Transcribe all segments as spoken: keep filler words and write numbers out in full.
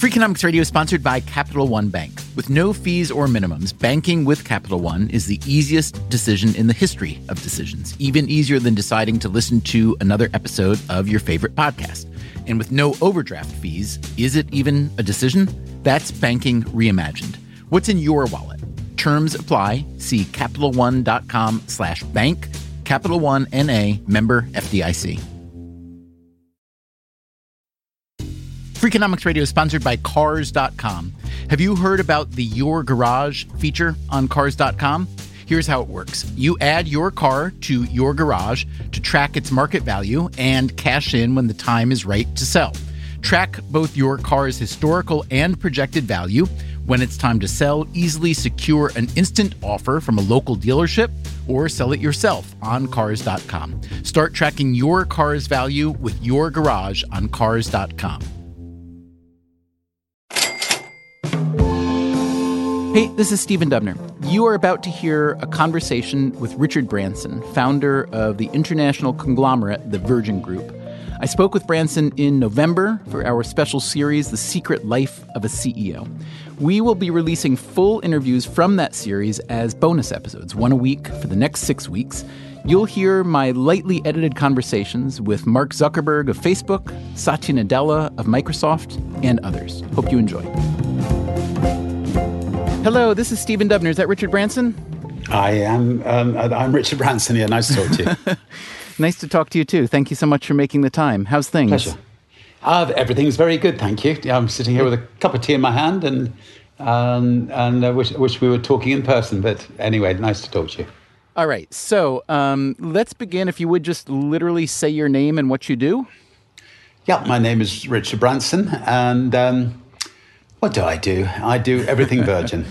Freakonomics Radio is sponsored by Capital One Bank. With no fees or minimums, banking with Capital One is the easiest decision in the history of decisions, even easier than deciding to listen to another episode of your favorite podcast. And with no overdraft fees, is it even a decision? That's banking reimagined. What's in your wallet? Terms apply. See CapitalOne.com slash bank. Capital One N A, member F D I C. Freakonomics Radio is sponsored by Cars dot com. Have you heard about the Your Garage feature on Cars dot com? Here's how it works. You add your car to your garage to track its market value and cash in when the time is right to sell. Track both your car's historical and projected value. When it's time to sell, easily secure an instant offer from a local dealership or sell it yourself on Cars dot com. Start tracking your car's value with your garage on Cars dot com. Hey, this is Stephen Dubner. You are about to hear a conversation with Richard Branson, founder of the international conglomerate, the Virgin Group. I spoke with Branson in November for our special series, The Secret Life of a C E O. We will be releasing full interviews from that series as bonus episodes, one a week for the next six weeks. You'll hear my lightly edited conversations with Mark Zuckerberg of Facebook, Satya Nadella of Microsoft, and others. Hope you enjoy. Hello, this is Stephen Dubner. Is that Richard Branson? I am. Um, I'm Richard Branson here. Nice to talk to you. Nice to talk to you, too. Thank you so much for making the time. How's things? Pleasure. Uh, everything's very good, thank you. I'm sitting here with a cup of tea in my hand, and um, and I wish, wish we were talking in person. But anyway, nice to talk to you. All right. So um, let's begin. If you would just literally say your name and what you do. Yeah, my name is Richard Branson, and um, what do I do? I do everything Virgin.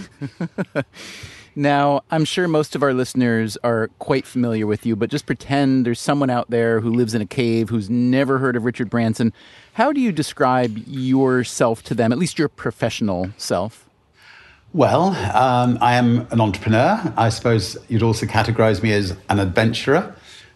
Now, I'm sure most of our listeners are quite familiar with you, but just pretend there's someone out there who lives in a cave who's never heard of Richard Branson. How do you describe yourself to them, at least your professional self? Well, um, I am an entrepreneur. I suppose you'd also categorize me as an adventurer,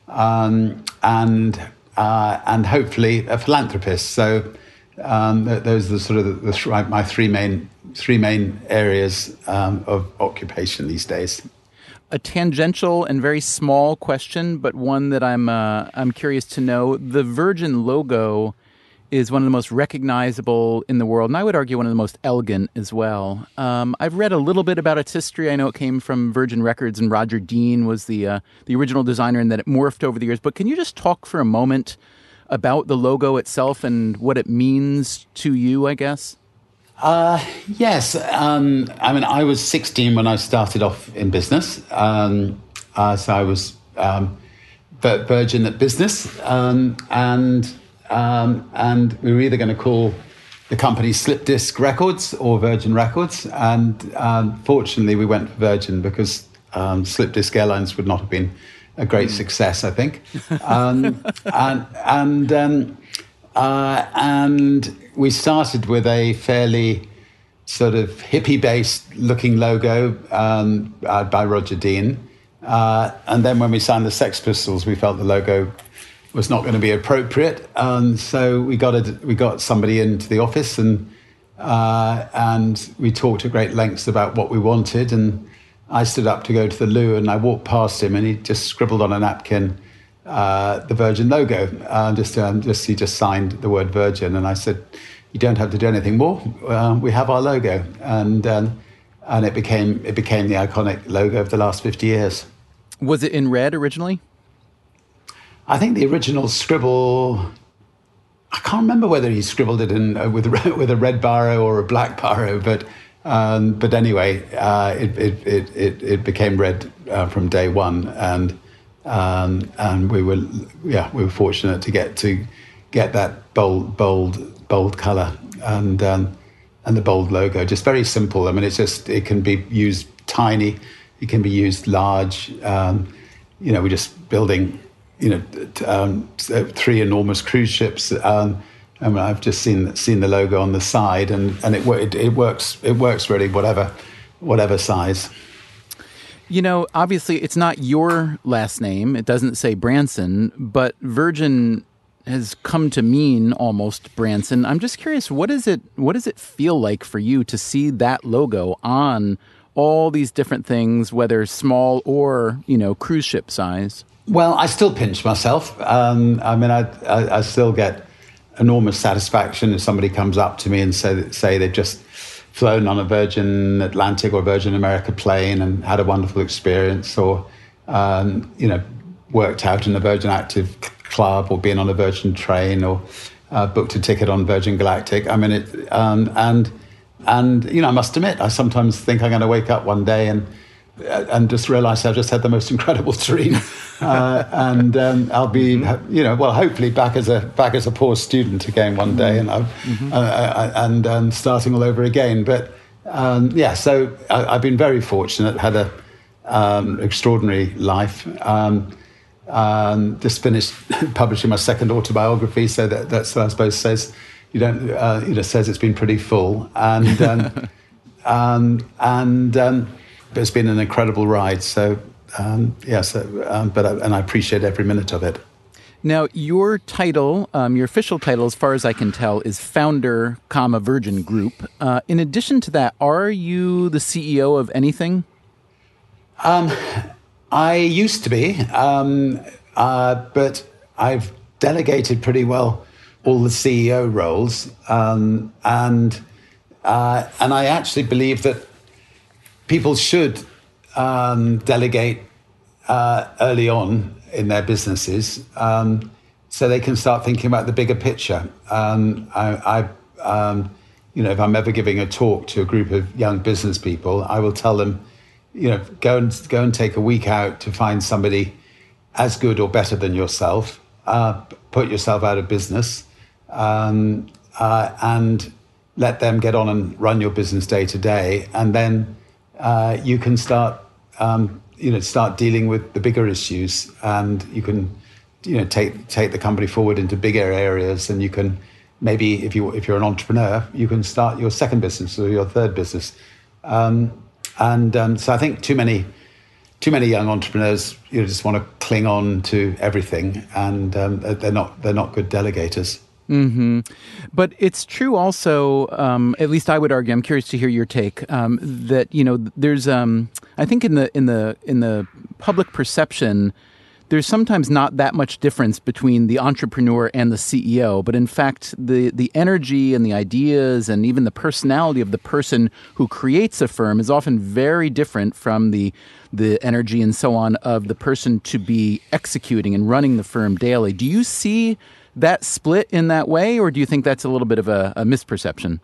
um, and uh, and hopefully a philanthropist. So um, those are the sort of the, the, my three main three main areas um, of occupation these days. A tangential and very small question, but one that I'm uh, I'm curious to know. The Virgin logo is one of the most recognizable in the world, and I would argue one of the most elegant as well. Um, I've read a little bit about its history. I know it came from Virgin Records, and Roger Dean was the uh, the original designer, and that it morphed over the years. But can you just talk for a moment about the logo itself and what it means to you, I guess? Uh, yes. Um, I mean, I was sixteen when I started off in business. Um, uh, so I was um, Virgin at business. Um, and um, and we were either going to call the company Slip Disc Records or Virgin Records. And um, fortunately, we went for Virgin because um, Slip Disc Airlines would not have been a great success, I think. Um, and and um, uh, and we started with a fairly sort of hippie-based looking logo um, uh, by Roger Dean. Uh, and then when we signed the Sex Pistols, we felt the logo was not going to be appropriate. Um, so we got a, we got somebody into the office and uh, and we talked at great lengths about what we wanted. And I stood up to go to the loo and I walked past him and he just scribbled on a napkin uh, the Virgin logo. Uh, just, um, just he just signed the word Virgin, and I said, "You don't have to do anything more. Uh, we have our logo," and um, and it became it became the iconic logo of the last fifty years. Was it in red originally? I think the original scribble. I can't remember whether he scribbled it in uh, with with a red biro or a black biro, but um, but anyway, uh, it, it it it it became red uh, from day one, and um, and we were yeah we were fortunate to get to get that bold bold bold color and um, and the bold logo. Just very simple. I mean, it's just it can be used tiny, it can be used large. Um, you know, we're just building. You know, um, three enormous cruise ships. Um, I mean, I've just seen seen the logo on the side, and, and it, it it works. It works really, whatever whatever size. You know, obviously, it's not your last name. It doesn't say Branson, but Virgin has come to mean almost Branson. I'm just curious, what is it? What does it feel like for you to see that logo on all these different things, whether small or, you know, cruise ship size? Well, I still pinch myself. Um, I mean, I, I, I still get enormous satisfaction if somebody comes up to me and say, say they've just flown on a Virgin Atlantic or Virgin America plane and had a wonderful experience, or, um, you know, worked out in a Virgin Active club, or been on a Virgin train, or uh, booked a ticket on Virgin Galactic. I mean, it, um, and, and, you know, I must admit, I sometimes think I'm going to wake up one day and and just realize I've just had the most incredible dream, uh, and um, I'll be, mm-hmm. you know, well, hopefully back as a back as a poor student again one day, and I'm, mm-hmm. uh, uh, and um, starting all over again. But um, yeah, so I, I've been very fortunate, had a um, extraordinary life. Um, um, just finished publishing my second autobiography, so that that's I suppose says you don't, uh, you know, says it's been pretty full, and um, um, and. Um, It's been an incredible ride. So, um, yeah, so, um, but I, and I appreciate every minute of it. Now, your title, um, your official title, as far as I can tell, is founder, comma, Virgin Group. Uh, in addition to that, are you the C E O of anything? Um, I used to be, um, uh, but I've delegated pretty well all the C E O roles, um, and uh, and I actually believe that people should um, delegate uh, early on in their businesses, um, so they can start thinking about the bigger picture. Um, I, I um, you know, if I'm ever giving a talk to a group of young business people, I will tell them, you know, go and go and take a week out to find somebody as good or better than yourself. Uh, put yourself out of business, um, uh, and let them get on and run your business day to day, and then. Uh, you can start, um, you know, start dealing with the bigger issues, and you can, you know, take take the company forward into bigger areas. And you can maybe, if you if you're an entrepreneur, you can start your second business or your third business. Um, and um, so I think too many too many young entrepreneurs, you know, just want to cling on to everything, and um, they're not they're not good delegators. Mm-hmm. But it's true also, um, at least I would argue, I'm curious to hear your take, um, that, you know, there's, um, I think in the, in the, in the public perception, there's sometimes not that much difference between the entrepreneur and the C E O, but in fact, the, the energy and the ideas and even the personality of the person who creates a firm is often very different from the, the energy and so on of the person to be executing and running the firm daily. Do you see that split in that way, or do you think that's a little bit of a, a misperception?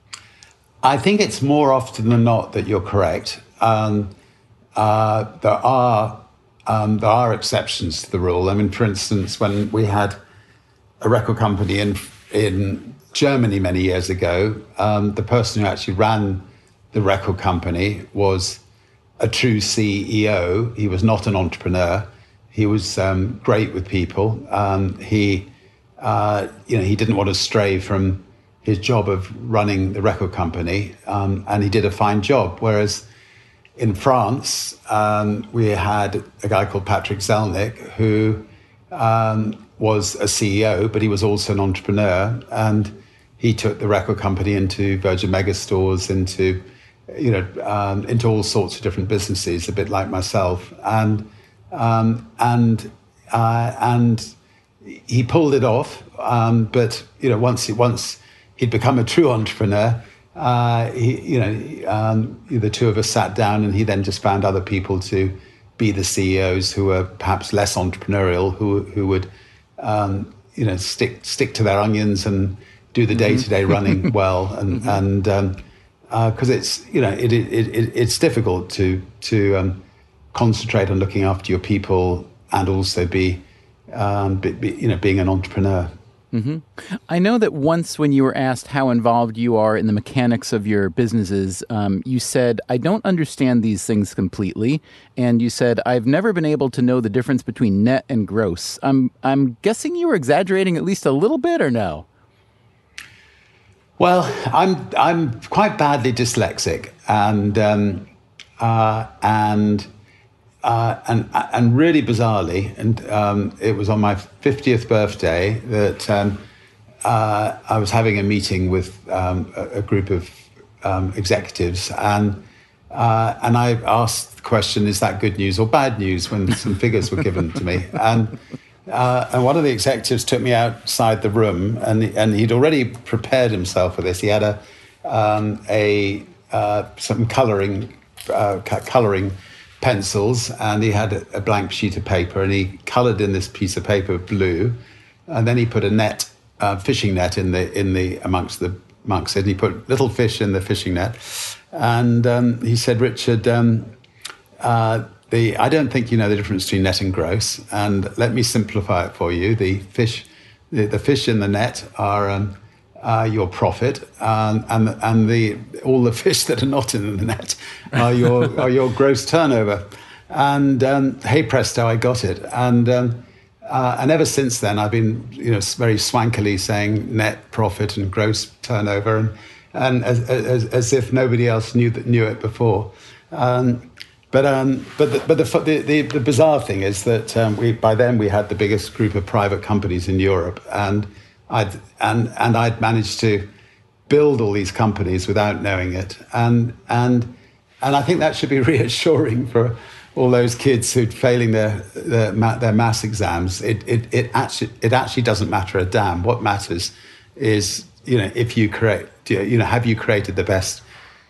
I think it's more often than not that you're correct. Um, uh, there are um, there are exceptions to the rule. I mean, for instance, when we had a record company in in Germany many years ago, um, the person who actually ran the record company was a true C E O. He was not an entrepreneur. He was um, great with people. Um, he Uh, you know, he didn't want to stray from his job of running the record company, um, and he did a fine job. Whereas in France, um, we had a guy called Patrick Zelnick, who um, was a C E O, but he was also an entrepreneur, and he took the record company into Virgin Megastores, into, you know, um, into all sorts of different businesses, a bit like myself, and um, and uh, and. He pulled it off, um, but you know, once once he'd become a true entrepreneur, uh, he, you know, um, the two of us sat down, and he then just found other people to be the C E Os who were perhaps less entrepreneurial, who who would, um, you know, stick stick to their onions and do the day to day running well, and mm-hmm. and because um, uh, it's you know it, it it it's difficult to to um, concentrate on looking after your people and also be. Um, be, be, you know, being an entrepreneur. Mm-hmm. I know that once when you were asked how involved you are in the mechanics of your businesses, um, you said, I don't understand these things completely. And you said, I've never been able to know the difference between net and gross. I'm, I'm guessing you were exaggerating at least a little bit, or no? Well, I'm, I'm quite badly dyslexic, and, um, uh, and uh, and and really bizarrely, and um, it was on my fiftieth birthday that um, uh, I was having a meeting with um, a, a group of um, executives, and uh, and I asked the question: "Is that good news or bad news?" When some figures were given to me, and uh, and one of the executives took me outside the room, and and he'd already prepared himself for this. He had a um, a uh, some colouring uh, colouring. pencils, and he had a, a blank sheet of paper, and he coloured in this piece of paper blue, and then he put a net, uh, fishing net, in the in the amongst the amongst it. And he put little fish in the fishing net, and um, he said, "Richard, um, uh, the I don't think you know the difference between net and gross, and let me simplify it for you. The fish, the, the fish in the net are." Um, Uh, your profit, um, and and the all the fish that are not in the net are your are your gross turnover, and um, hey presto, I got it, and um, uh, and ever since then I've been you know very swankily saying net profit and gross turnover, and and as as, as if nobody else knew that knew it before, um, but um, but the, but the, the the the bizarre thing is that um, we by then we had the biggest group of private companies in Europe, and. I'd, and and I'd managed to build all these companies without knowing it, and and and I think that should be reassuring for all those kids who'd failing their their, their maths exams. It it it actually it actually doesn't matter a damn. What matters is you know if you create you know have you created the best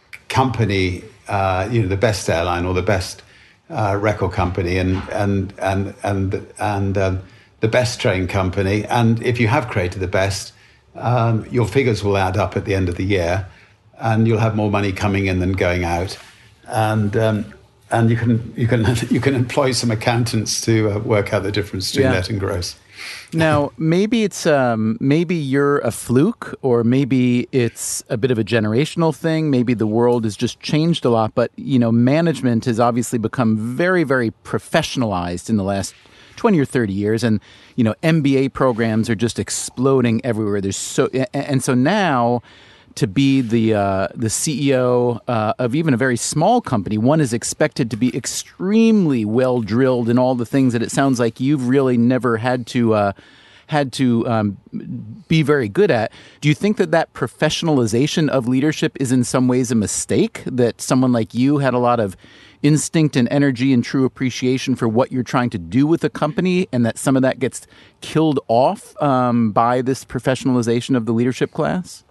company, uh, you know the best airline or the best uh, record company, and and and and and. Um, the best train company, and if you have created the best, um, your figures will add up at the end of the year, and you'll have more money coming in than going out, and um, and you can you can you can employ some accountants to uh, work out the difference between yeah. net and gross. Now, maybe it's um, maybe you're a fluke, or maybe it's a bit of a generational thing. Maybe the world has just changed a lot, but you know, management has obviously become very, very professionalized in the last twenty or thirty years, and you know M B A programs are just exploding everywhere. There's so and so now to be the uh, the C E O uh, of even a very small company, one is expected to be extremely well drilled in all the things that it sounds like you've really never had to uh, had to um, be very good at. Do you think that that professionalization of leadership is in some ways a mistake? That someone like you had a lot of instinct and energy and true appreciation for what you're trying to do with a company, and that some of that gets killed off um, by this professionalization of the leadership class?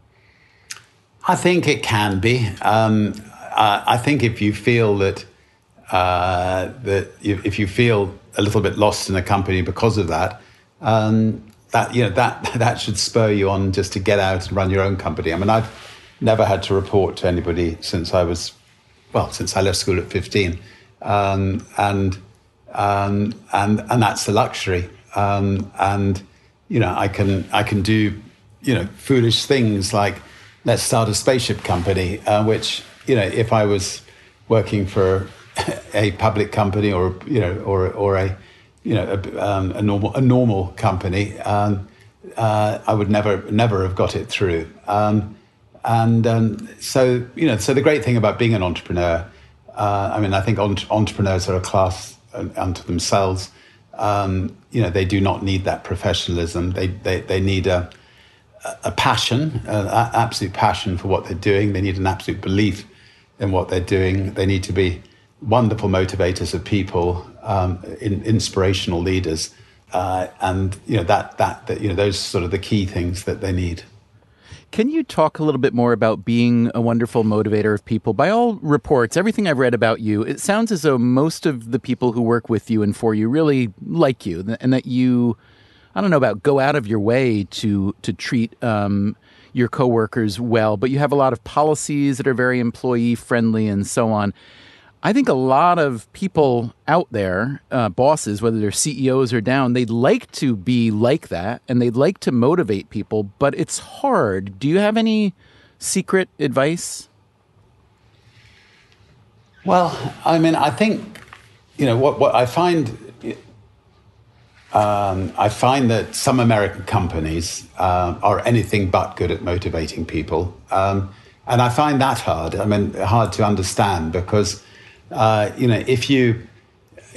I think it can be. Um, uh, I think if you feel that uh, that you, if you feel a little bit lost in a company because of that, um, that you know that that should spur you on just to get out and run your own company. I mean, I've never had to report to anybody since I was. Well, since I left school at fifteen, um, and um, and and that's the luxury. Um, and you know, I can I can do you know foolish things like let's start a spaceship company, uh, which you know if I was working for a public company or you know or or a you know a, um, a normal a normal company, um, uh, I would never never have got it through. Um, And um, so, you know, so the great thing about being an entrepreneur, uh, I mean, I think entre- entrepreneurs are a class unto themselves. Um, you know, they do not need that professionalism. They they, they need a a passion, an absolute passion for what they're doing. They need an absolute belief in what they're doing. They need to be wonderful motivators of people, um, in, inspirational leaders, uh, and you know that that that you know those sort of the key things that they need. Can you talk a little bit more about being a wonderful motivator of people? By all reports, everything I've read about you, it sounds as though most of the people who work with you and for you really like you, and that you, I don't know about go out of your way to to treat um, your coworkers well, but you have a lot of policies that are very employee friendly and so on. I think a lot of people out there, uh, bosses, whether they're C E Os or down, they'd like to be like that, and they'd like to motivate people, but it's hard. Do you have any secret advice? Well, I mean, I think, you know, what, what I find, um, I find that some American companies uh, are anything but good at motivating people. Um, and I find that hard. I mean, hard to understand because, Uh, you know, if you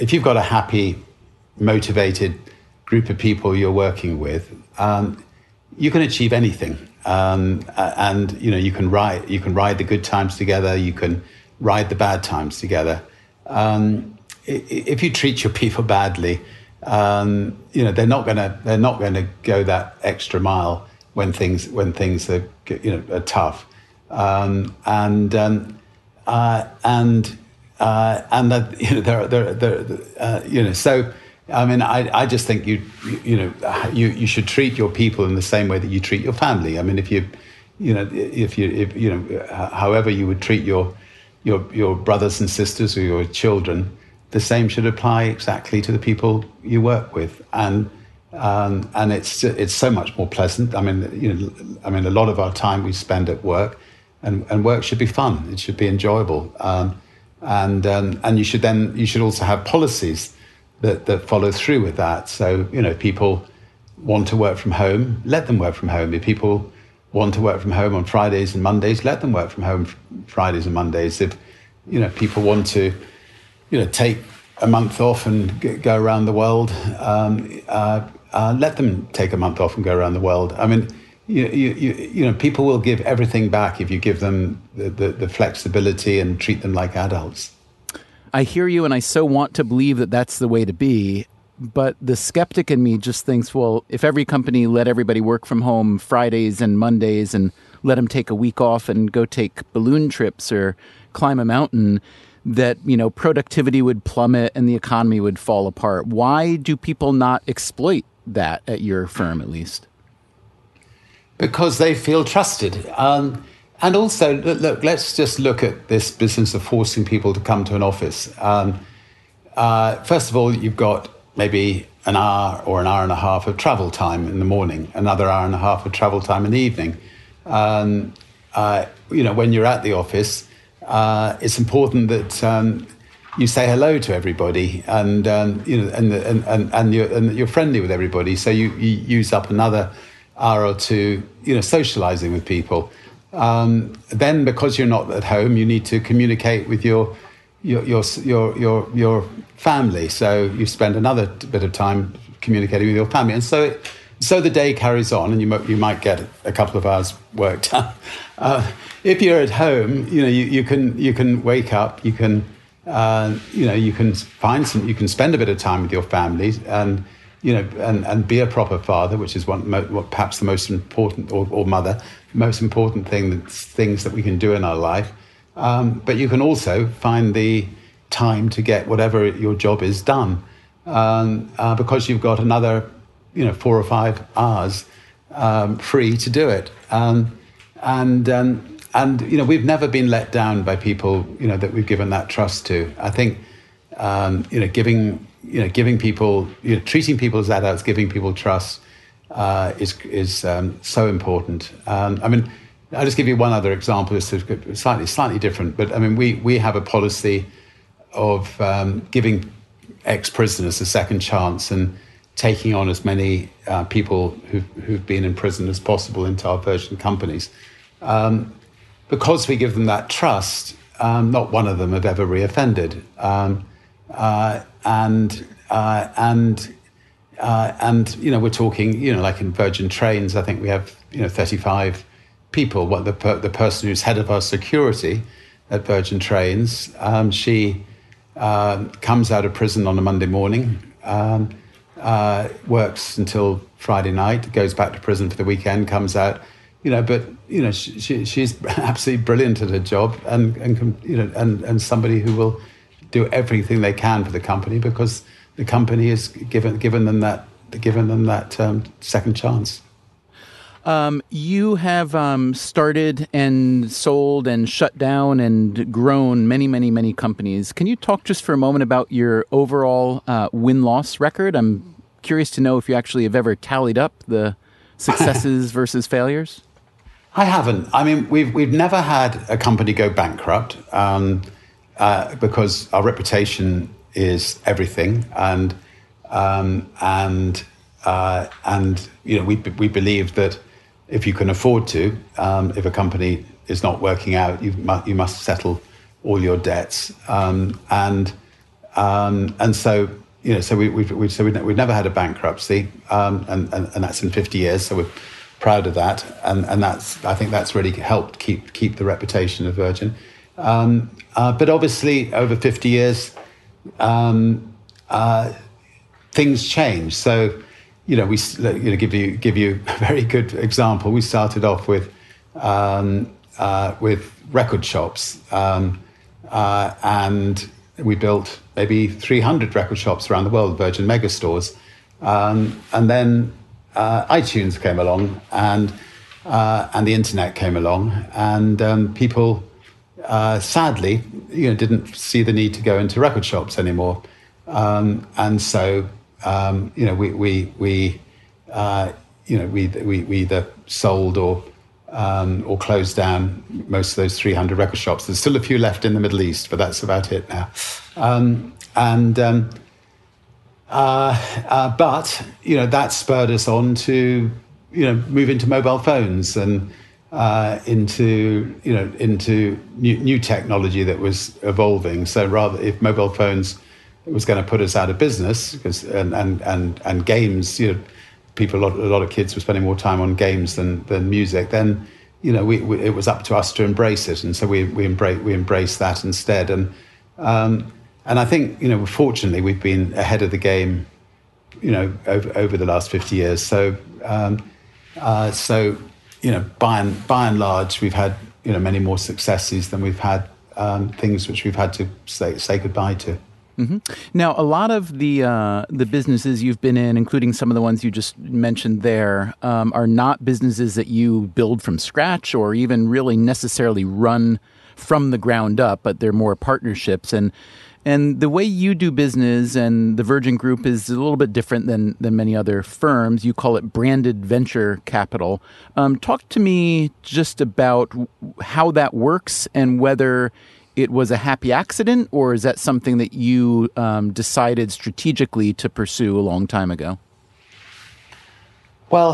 if you've got a happy, motivated group of people you're working with, um, you can achieve anything. Um, and you know you can ride you can ride the good times together. You can ride the bad times together. Um, if you treat your people badly, um, you know they're not gonna they're not going to go that extra mile when things when things are you know are tough. Um, and um, uh, and uh, and that you know there there there uh, you know so. I mean, I, I just think you, you know, you, you should treat your people in the same way that you treat your family. I mean, if you, you know, if you, if, you know, however you would treat your, your, your brothers and sisters or your children, the same should apply exactly to the people you work with. And, um, and it's, it's so much more pleasant. I mean, you know, I mean, a lot of our time we spend at work, and, and work should be fun. It should be enjoyable. Um, and, um, and you should then, you should also have policies that, that follow through with that. So, you know, people want to work from home, let them work from home. If people want to work from home on Fridays and Mondays, let them work from home Fridays and Mondays. If, you know, people want to, you know, take a month off and g- go around the world, um, uh, uh, let them take a month off and go around the world. I mean, you, you, you, you know, people will give everything back if you give them the, the, the flexibility and treat them like adults. I hear you, and I so want to believe that that's the way to be. But the skeptic in me just thinks, well, if every company let everybody work from home Fridays and Mondays and let them take a week off and go take balloon trips or climb a mountain, that, you know, productivity would plummet and the economy would fall apart. Why do people not exploit that at your firm, at least? Because they feel trusted. Um, And also, look, let's just look at this business of forcing people to come to an office. Um, uh, first of all, you've got maybe an hour or an hour and a half of travel time in the morning, another hour and a half of travel time in the evening. Um, uh, you know, when you're at the office, uh, it's important that um, you say hello to everybody, and um, you know, and and and, and, you're, and you're friendly with everybody. So you, you use up another hour or two, you know, socializing with people. Um, then, because you're not at home, you need to communicate with your your your your your, your family. So you spend another bit of time communicating with your family, and so it, so the day carries on, and you mo- you might get a couple of hours work done. Uh, if you're at home, you know you, you can you can wake up, you can uh, you know you can find some, you can spend a bit of time with your family, and you know and, and be a proper father, which is one what perhaps the most important, or, or mother. Most important thing things that we can do in our life, um, but you can also find the time to get whatever your job is done, um, uh, because you've got another, you know, four or five hours um, free to do it. Um, and um, and you know, we've never been let down by people, you know, that we've given that trust to. I think um, you know, giving you know, giving people, you know, treating people as adults, giving people trust. Uh, is is um, so important. Um, I mean, I'll just give you one other example. It's slightly slightly different, but I mean, we we have a policy of um, giving ex-prisoners a second chance and taking on as many uh, people who've, who've been in prison as possible into our Virgin companies. Um, because we give them that trust, um, not one of them have ever reoffended. Um, uh, and uh, and Uh, and, you know, we're talking, you know, like in Virgin Trains, I think we have, you know, thirty-five people. What the per, the person who's head of our security at Virgin Trains, um, she uh, comes out of prison on a Monday morning, um, uh, works until Friday night, goes back to prison for the weekend, comes out, you know, but, you know, she, she, she's absolutely brilliant at her job, and, and you know, and, and somebody who will do everything they can for the company, because the company has given given them that given them that um, second chance. Um, you have um, started and sold and shut down and grown many, many, many companies. Can you talk just for a moment about your overall uh, win-loss record? I'm curious to know if you actually have ever tallied up the successes versus failures. I haven't. I mean, we've we've never had a company go bankrupt, um, uh, because our reputation is everything, and um, and uh, and you know we we believe that if you can afford to, um, if a company is not working out, you must you must settle all your debts, um, and um, and so you know, so we we've, we've so we we've never had a bankruptcy, um, and, and and that's in fifty years. So we're proud of that, and and that's I think that's really helped keep keep the reputation of Virgin. Um, uh, but obviously, over fifty years, um, uh, things change. So, you know, we you know give you give you a very good example. We started off with um, uh, with record shops, um, uh, and we built maybe three hundred record shops around the world, Virgin Megastores, um, and then uh, iTunes came along, and uh, and the internet came along, and um, people uh, sadly, you know, didn't see the need to go into record shops anymore, um, and so um, you know, we we we uh, you know we we we either sold or Um, or closed down most of those three hundred record shops. There's still a few left in the Middle East, but that's about it now. Um, and um, uh, uh, but you know that spurred us on to you know move into mobile phones and uh, into you know into new, new technology that was evolving. So rather, if mobile phones was going to put us out of business, because and and and, and games, you know. People, a lot, a lot of kids were spending more time on games than, than music. Then, you know, we, we, it was up to us to embrace it, and so we we embrace we embraced that instead. And um, and I think you know, fortunately, we've been ahead of the game, you know, over over the last fifty years. So um, uh, so you know, by and by and large, we've had you know many more successes than we've had um, things which we've had to say say goodbye to. Mm-hmm. Now, a lot of the uh, the businesses you've been in, including some of the ones you just mentioned there, um, are not businesses that you build from scratch or even really necessarily run from the ground up, but they're more partnerships. And and the way you do business and the Virgin Group is a little bit different than than many other firms. You call it branded venture capital. Um, talk to me just about how that works and whether it was a happy accident, or is that something that you um, decided strategically to pursue a long time ago? Well,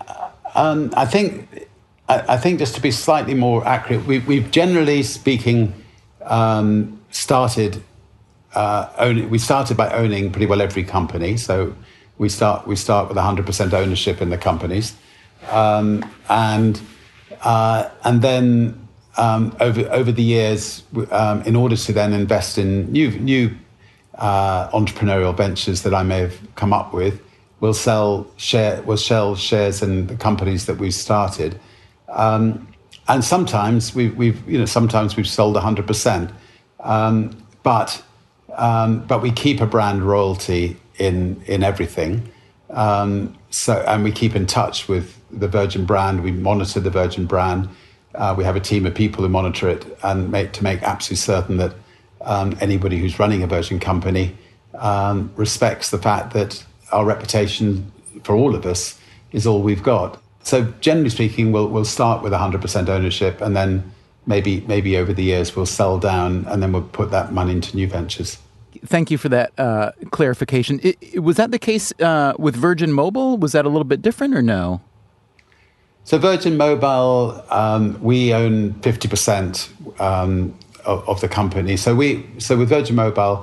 um, I think I, I think just to be slightly more accurate, we, we've generally speaking um, started uh, owning, we started by owning pretty well every company. So we start we start with one hundred percent ownership in the companies, um, and uh, and then. Um, over over the years, um, in order to then invest in new new uh, entrepreneurial ventures that I may have come up with, we'll sell share we'll sell shares in the companies that we've started, um, and sometimes we've, we've you know sometimes we've sold one hundred percent, um, but um, but we keep a brand royalty in in everything, um, so and we keep in touch with the Virgin brand. We monitor the Virgin brand. Uh, we have a team of people who monitor it and make to make absolutely certain that um, anybody who's running a Virgin company um, respects the fact that our reputation for all of us is all we've got. So generally speaking, we'll we'll start with one hundred percent ownership, and then maybe maybe over the years we'll sell down, and then we'll put that money into new ventures. Thank you for that uh, clarification. It, it, was that the case uh, with Virgin Mobile? Was that a little bit different, or no? So Virgin Mobile, um, we own fifty percent um, of, of the company. So we, so with Virgin Mobile,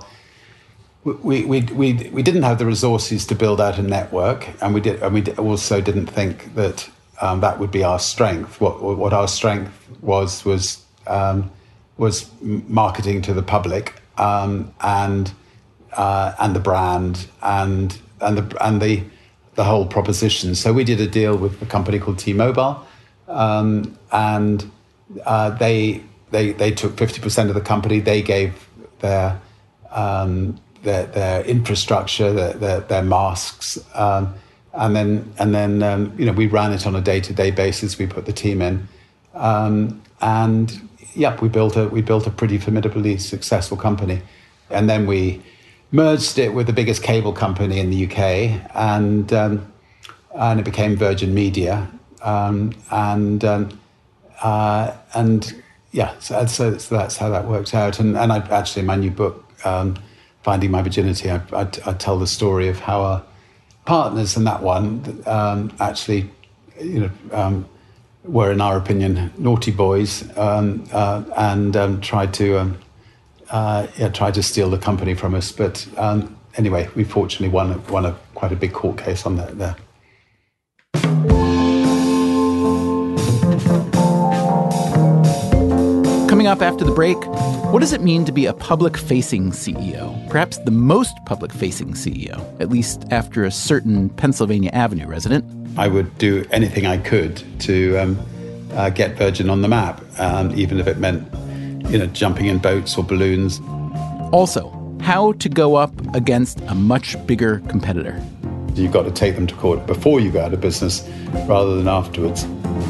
we we we we didn't have the resources to build out a network, and we did, and we also didn't think that um, that would be our strength. What what our strength was was um, was marketing to the public um, and uh, and the brand and and the and the. the whole proposition. So we did a deal with a company called T-Mobile, um, and uh, they they they took fifty percent of the company. They gave their um, their, their infrastructure, their, their, their masks, um, and then and then um, you know we ran it on a day-to-day basis. We put the team in, um, and yeah, we built a we built a pretty formidably successful company, and then we merged it with the biggest cable company in the U K, and um, and it became Virgin Media, um, and um, uh, and yeah, so, so, so that's how that worked out. And and I actually in my new book, um, Finding My Virginity, I, I, I tell the story of how our partners in that one um, actually, you know, um, were in our opinion naughty boys, um, uh, and um, tried to. Um, uh, yeah, tried to steal the company from us. But um, anyway, we fortunately won won a quite a big court case on that there. Coming up after the break, what does it mean to be a public-facing C E O? Perhaps the most public-facing C E O, at least after a certain Pennsylvania Avenue resident. I would do anything I could to um, uh, get Virgin on the map, um, even if it meant, you know, jumping in boats or balloons. Also, how to go up against a much bigger competitor. You've got to take them to court before you go out of business rather than afterwards.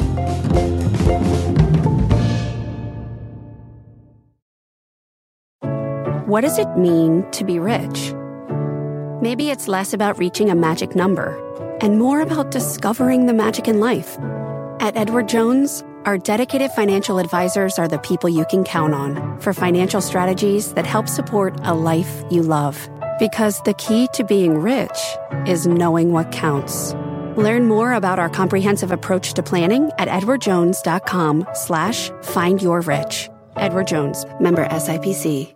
What does it mean to be rich? Maybe it's less about reaching a magic number and more about discovering the magic in life. At Edward Jones, our dedicated financial advisors are the people you can count on for financial strategies that help support a life you love. Because the key to being rich is knowing what counts. Learn more about our comprehensive approach to planning at edwardjones.com slash find your rich. Edward Jones, member S I P C.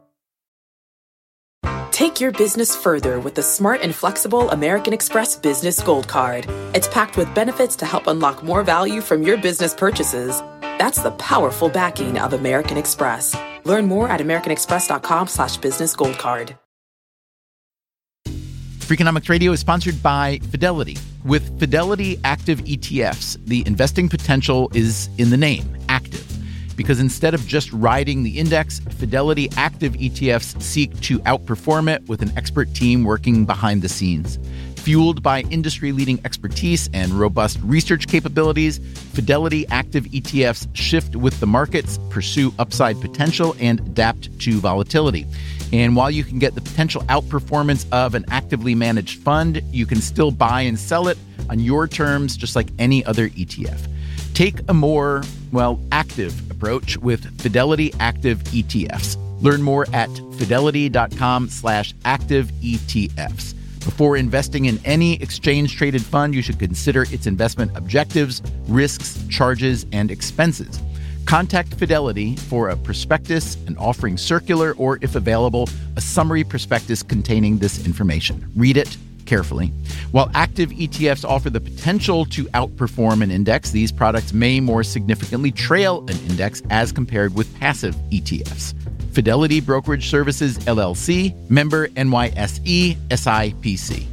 Take your business further with the smart and flexible American Express Business Gold Card. It's packed with benefits to help unlock more value from your business purchases. That's the powerful backing of American Express. Learn more at americanexpress.com slash business gold card. Freakonomics Radio is sponsored by Fidelity. With Fidelity Active E T Fs, the investing potential is in the name, active. Because instead of just riding the index, Fidelity Active E T Fs seek to outperform it with an expert team working behind the scenes. Fueled by industry-leading expertise and robust research capabilities, Fidelity Active E T Fs shift with the markets, pursue upside potential, and adapt to volatility. And while you can get the potential outperformance of an actively managed fund, you can still buy and sell it on your terms, just like any other E T F. Take a more, well, active approach with Fidelity Active E T Fs. Learn more at fidelity.com slash active ETFs. Before investing in any exchange-traded fund, you should consider its investment objectives, risks, charges, and expenses. Contact Fidelity for a prospectus, an offering circular, or, if available, a summary prospectus containing this information. Read it carefully. While active E T Fs offer the potential to outperform an index, these products may more significantly trail an index as compared with passive E T Fs. Fidelity Brokerage Services, L L C, member N Y S E, S I P C.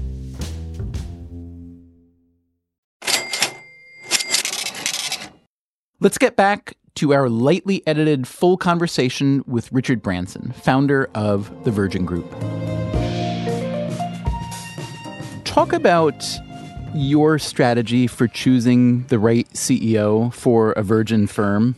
Let's get back to our lightly edited full conversation with Richard Branson, founder of the Virgin Group. Talk about your strategy for choosing the right C E O for a Virgin firm.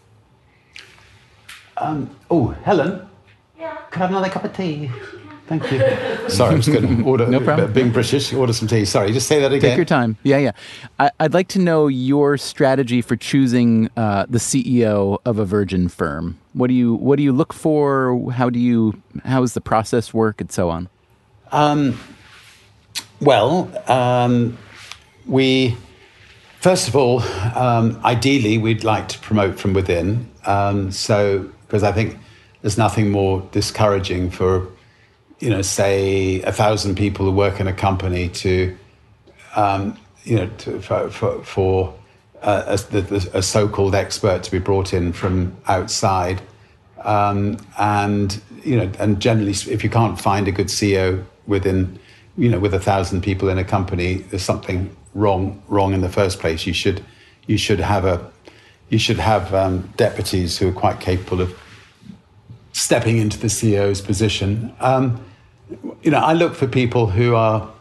Um, oh, Helen? Yeah? Could I have another cup of tea? Thank you. Sorry, I was going to order, no problem. Being British, order some tea. Sorry, just say that again. Take your time. Yeah, yeah. I, I'd like to know your strategy for choosing uh, the C E O of a Virgin firm. What do you What do you look for? How do you How does the process work, and so on? Um, well, um, we first of all, um, ideally, we'd like to promote from within. Um, so, because I think there's nothing more discouraging for, you know, say a thousand people who work in a company to, um, you know, to, for, for, for uh, a, a so-called expert to be brought in from outside. Um, and, you know, and generally, if you can't find a good C E O within, you know, with a thousand people in a company, there's something wrong, wrong in the first place. You should, you should have a, you should have um, deputies who are quite capable of stepping into the C E O's position. Um, you know, I look for people who are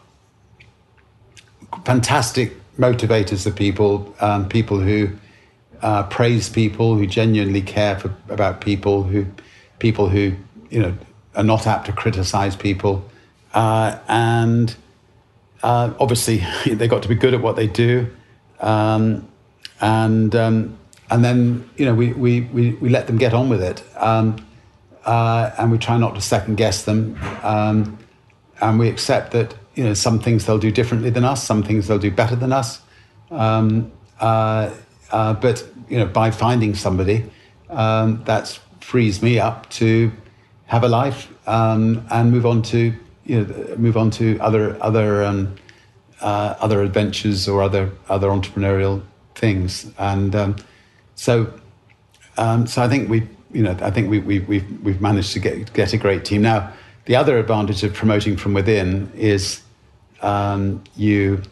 fantastic motivators of people, um, people who uh, praise people, who genuinely care for, about people, who people who, you know, are not apt to criticize people. Uh, and uh, obviously, they've got to be good at what they do. Um, and um, and then, you know, we, we, we, we let them get on with it. Um, Uh, and we try not to second guess them. Um, and we accept that, you know, some things they'll do differently than us, some things they'll do better than us. Um, uh, uh, but, you know, by finding somebody, um, that frees me up to have a life, um, and move on to you know move on to other other um, uh, other adventures or other other entrepreneurial things. And um, so um, so I think we you know I think we we we've we've managed to get get a great team. Now, the other advantage of promoting from within is um, you.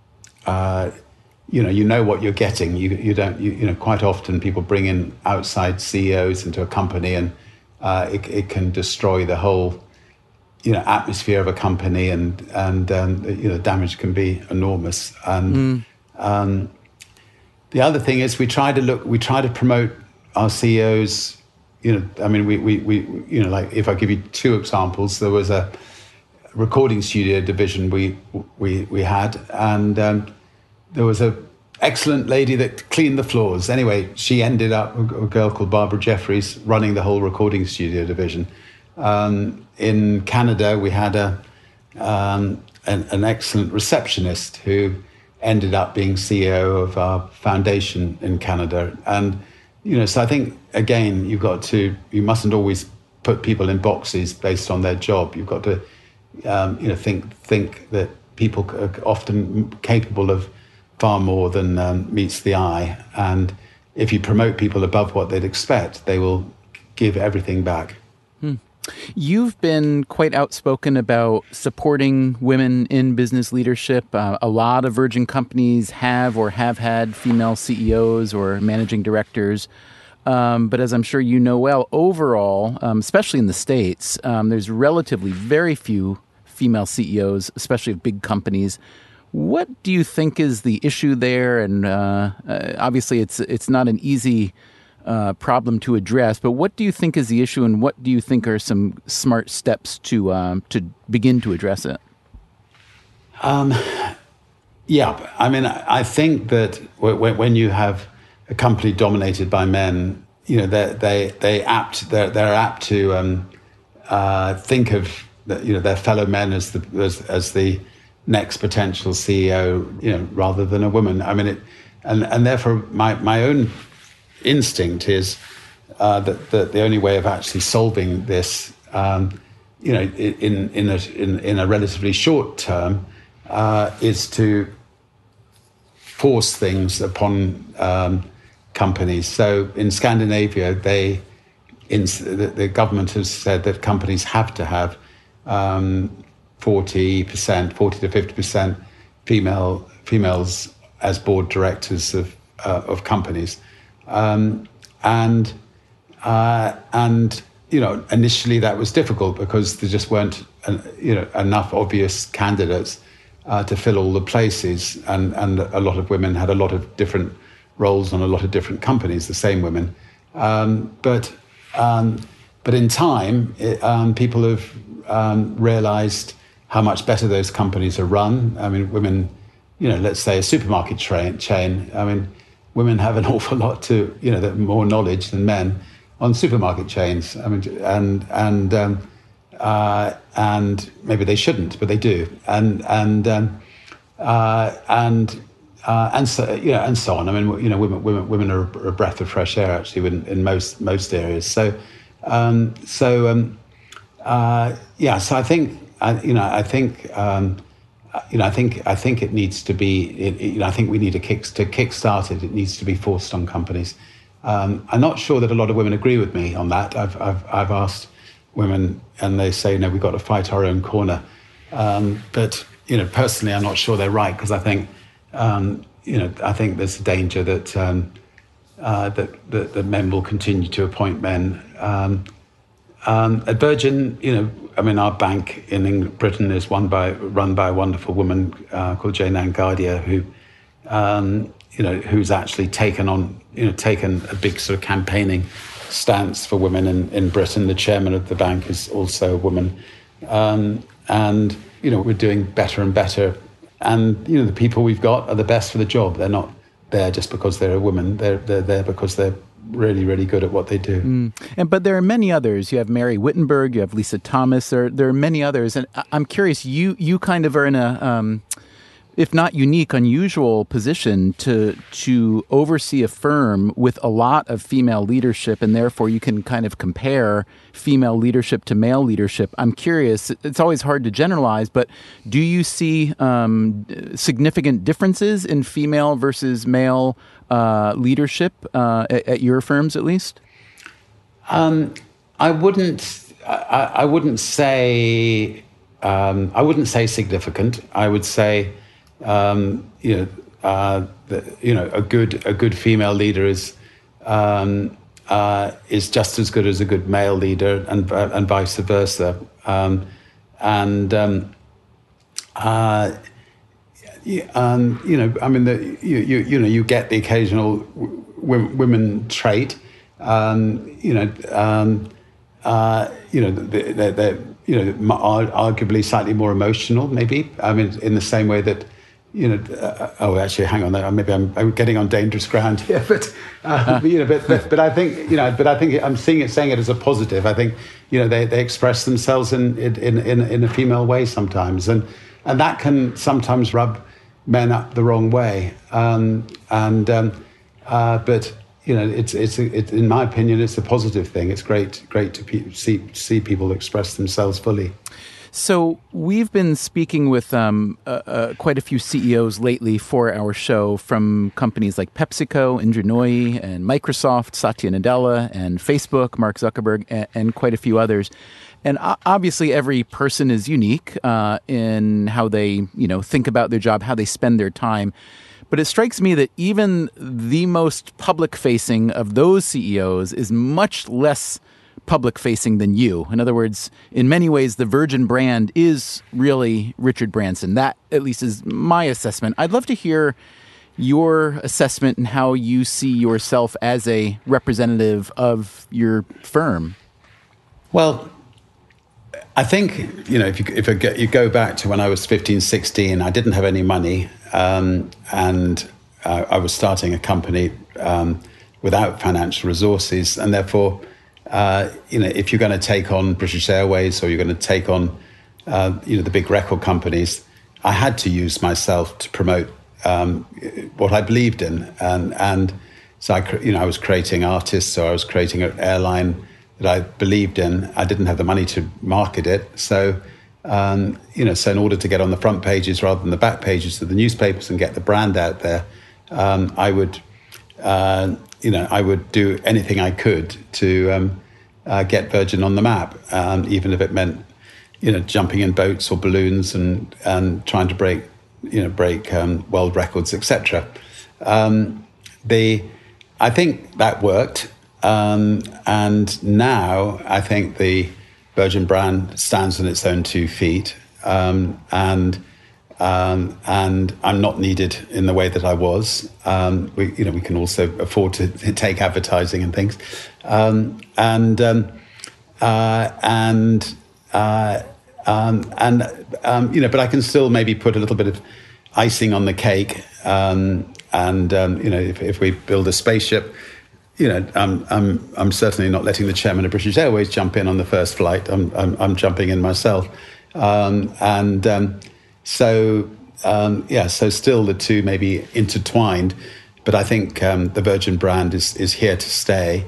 Uh, you know, you know what you're getting. You you don't you, you know quite often people bring in outside C E Os into a company, and uh, it it can destroy the whole you know atmosphere of a company, and and um, you know damage can be enormous. And mm. um, the other thing is we try to look we try to promote our C E Os. You know, I mean, we we we you know like if I give you two examples, there was a recording studio division we we we had, and um, there was a excellent lady that cleaned the floors. Anyway, she ended up, a girl called Barbara Jeffries, running the whole recording studio division. Um, in Canada, we had a um, an, an excellent receptionist who ended up being C E O of our foundation in Canada. And, you know, so I think, again, you've got to, you mustn't always put people in boxes based on their job. You've got to, um, you know, think think that people are often capable of far more than um, meets the eye. And if you promote people above what they'd expect, they will give everything back. Hmm. You've been quite outspoken about supporting women in business leadership. Uh, a lot of Virgin companies have or have had female C E Os or managing directors. Um, but as I'm sure you know well, overall, um, especially in the States, um, there's relatively very few female C E Os, especially of big companies. What do you think is the issue there? And uh, uh, obviously, it's it's not an easy uh, problem to address. But what do you think is the issue, and what do you think are some smart steps to um, to begin to address it? Um, yeah, I mean, I think that when you have a company dominated by men, you know, they they they apt they're they're apt to um, uh, think of the, you know their fellow men as the as, as the next potential C E O, you know, rather than a woman. I mean, it, and and therefore my my own instinct is uh, that that the only way of actually solving this, um, you know, in in a in, in a relatively short term, uh, is to force things upon um, companies. So in Scandinavia, they in the, the government has said that companies have to have um, forty percent, forty to fifty percent female females as board directors of uh, of companies, um, and uh, and you know initially that was difficult because there just weren't uh, you know enough obvious candidates uh, to fill all the places, and and a lot of women had a lot of different roles on a lot of different companies, the same women, um, but um, but in time it, um, people have um, realized how much better those companies are run. I mean, women, you know, let's say a supermarket train, chain, I mean, women have an awful lot to, you know, more knowledge than men on supermarket chains. I mean, and, and, um, uh, and maybe they shouldn't, but they do. And, and, um, uh, and, uh, and so, you know, and so on. I mean, you know, women, women, women are a breath of fresh air actually in, in most, most areas. So, um, so, um, uh, yeah, so I think, I, you know, I think, um, you know, I think, I think it needs to be, it, you know, I think we need to kick to kickstart it. It needs to be forced on companies. Um, I'm not sure that a lot of women agree with me on that. I've, I've, I've asked women, and they say, no, we've got to fight our own corner. Um, but you know, personally, I'm not sure they're right because I think, um, you know, I think there's a danger that um, uh, that, that that men will continue to appoint men. Um, um, at Virgin, you know. I mean, our bank in Britain is run by run by a wonderful woman uh, called Jane Ann Gardier, who, um, you know, who's actually taken on, you know, taken a big sort of campaigning stance for women in, in Britain. The chairman of the bank is also a woman, um, and you know, we're doing better and better. And you know, the people we've got are the best for the job. They're not there just because they're a woman. They're they're there because they're really, really good at what they do. Mm. And but there are many others. You have Mary Wittenberg, you have Lisa Thomas. There, there are many others. And I'm curious, you you kind of are in a um, if not unique, unusual position to to oversee a firm with a lot of female leadership, and therefore you can kind of compare female leadership to male leadership. I'm curious, it's always hard to generalize, but do you see um, significant differences in female versus male uh, leadership uh, at, at your firms, at least? Um, I wouldn't. I, I wouldn't say. Um, I wouldn't say significant. I would say, um, you know, uh, the, you know, a good a good female leader is um, uh, is just as good as a good male leader, and uh, and vice versa. Um, and um, uh, um, you know, I mean, the, you, you you know, you get the occasional w- women trait. Um, you know, um, uh, you know, they're, they're you know, arguably slightly more emotional, maybe. I mean, in the same way that, you know, uh, oh, actually, hang on, maybe I'm, I'm getting on dangerous ground here, but, uh, you know, but, but, but I think, you know, but I think I'm seeing it, saying it as a positive. I think, you know, they, they express themselves in, in, in, in a female way sometimes. And, and that can sometimes rub men up the wrong way. Um, and, um, uh, but, you know, it's it's it, in my opinion, it's a positive thing. It's great, great to pe- see see people express themselves fully. So we've been speaking with um, uh, uh, quite a few C E Os lately for our show, from companies like PepsiCo, Indra Nooyi, and Microsoft, Satya Nadella, and Facebook, Mark Zuckerberg, and, and quite a few others. And obviously, every person is unique uh, in how they, you know, think about their job, how they spend their time. But it strikes me that even the most public-facing of those C E Os is much less public-facing than you. In other words, in many ways, the Virgin brand is really Richard Branson. That, at least, is my assessment. I'd love to hear your assessment and how you see yourself as a representative of your firm. Well, I think, you know, if you if you go back to when I was fifteen, sixteen, I didn't have any money, um, and uh, I was starting a company um, without financial resources, and therefore, uh, you know, if you're going to take on British Airways or you're going to take on, uh, you know, the big record companies, I had to use myself to promote um, what I believed in, and and so I, you know, I was creating artists, or I was creating an airline that I believed in. I didn't have the money to market it. So, um, you know, so in order to get on the front pages rather than the back pages of the newspapers and get the brand out there, um, I would, uh, you know, I would do anything I could to um, uh, get Virgin on the map, um, even if it meant, you know, jumping in boats or balloons and, and trying to break, you know, break um, world records, et cetera. Um, the, I think that worked. Um, and now I think the Virgin brand stands on its own two feet, um, and um, and I'm not needed in the way that I was. Um, we, you know, we can also afford to take advertising and things, um, and um, uh, and uh, um, and um, you know, but I can still maybe put a little bit of icing on the cake, um, and um, you know, if, if we build a spaceship. You know, I'm I'm I'm certainly not letting the chairman of British Airways jump in on the first flight. I'm I'm, I'm jumping in myself, um, and um, so um, yeah, so still the two may be intertwined, but I think um, the Virgin brand is is here to stay,